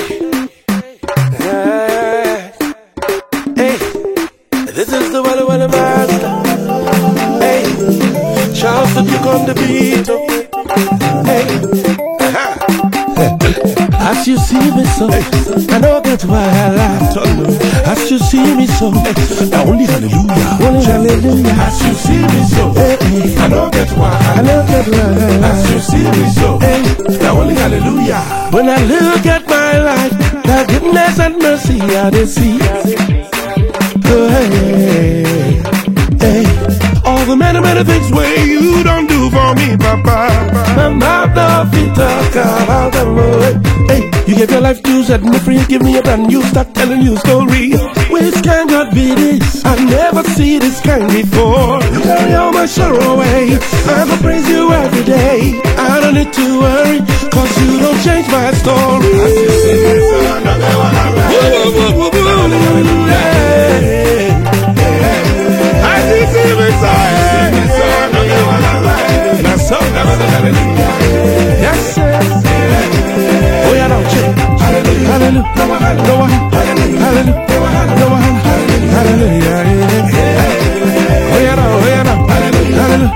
Hey, this is the Walla Master. Hey, Charles the Duke on the beat. Hey, as you see me so, I know that's why I laugh. As you see me so, now only hallelujah, only hallelujah. As you see me so, I know that's why I laugh. As you see me so, now only hallelujah. When I look at my life, the goodness and mercy I dey see. Oh, hey, hey. All the many things where you don't do for me, Papa. My mouth don't fit talk about them. Hey, you gave your life to set me free, give me a brand new start telling you story. Which can God be this? I never see this kind before. You carry all my sorrow away. I go praise you every day. I don't need to worry, cause you don't change my story. Yes, sir. Oh, yeah, don't change. Hallelujah. Hallelujah. Hallelujah. Oh, yeah, no. Hallelujah.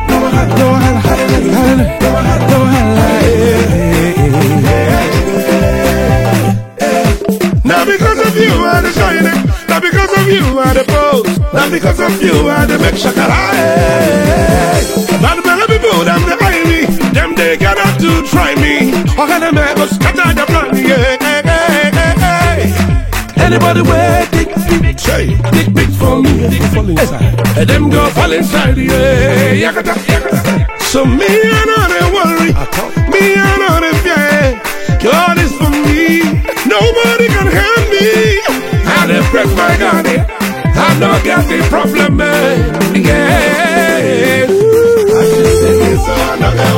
Not because of you are the shining, not because of you are the pose, not because of you are the make shakara. Not the people, them the ivy, them they gather to try me. How can a man go scatter the plan? Anybody where dick big for me, fall inside. Them go fall inside, yakata. So me I know they worry, me I know they fear. God is for me, nobody can help me. I dey press my God, I don't get the problem, yeah. I just say this, I don't get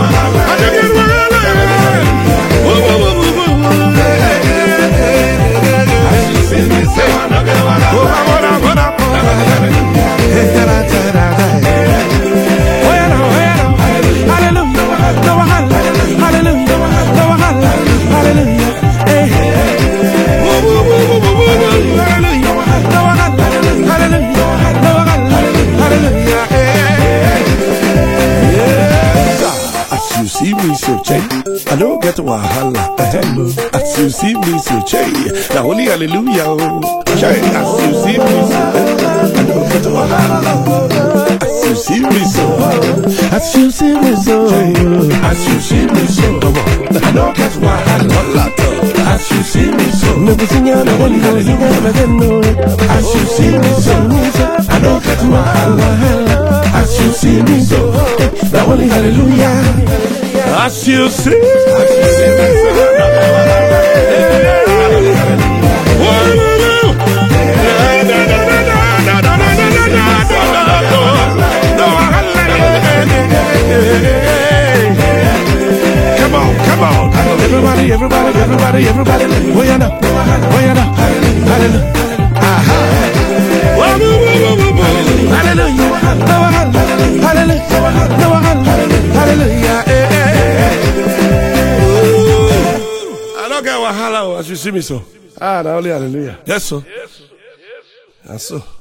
see me so change, I don't get wahala. As you see me so change, now only hallelujah. As you see me so, I don't get wahala. As you see me so, as you see me so, as you see me so, I don't get wahala. As you see me so, never sing out the only hallelujah. As you see me so, I don't get wahala. As you see me so, now only hallelujah. As you see me so, come on. Everybody, oh yeah, no. Hallelujah. Hallelujah. I don't get wahala as you see me so. Now only hallelujah. Yes, sir. Yes, sir.